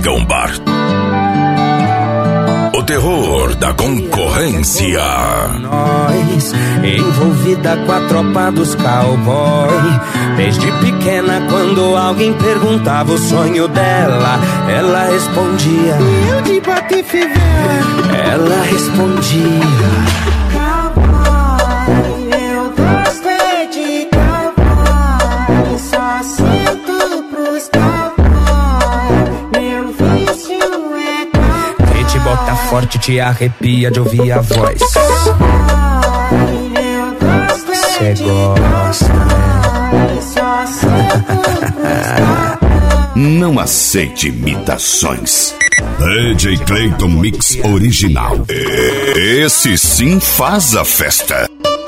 Fringão Bar. O terror da concorrência. Nós, envolvida com a tropa dos cowboy. Desde pequena, quando alguém perguntava o sonho dela, ela respondia: eu de Patife Velho. Ela respondia: cowboy, eu gosto é de cowboy. Só sinto pros cowboy. Meu vício é cowboy. Quem te bota forte te arrepia de ouvir a voz. Cê gosta, né? Não aceite imitações. DJ Clayton Mix Original. Esse sim faz a festa.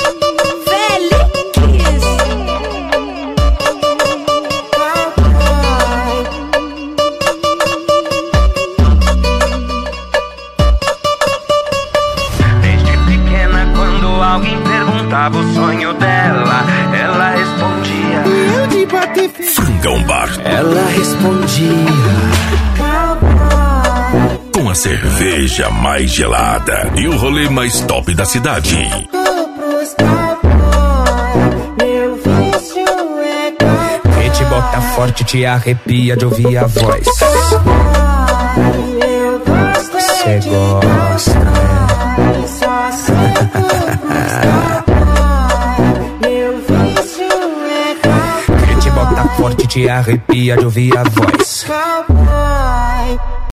Desde pequena, quando alguém perguntava o sonho dela, ela respondia: eu de Patife. Fringão Bar. Ela respondia: Com a cerveja mais gelada e o rolê mais top da cidade. Quem te bota forte te arrepia de ouvir a voz. Cê gosta, né? Quem te bota forte te arrepia de ouvir a voz.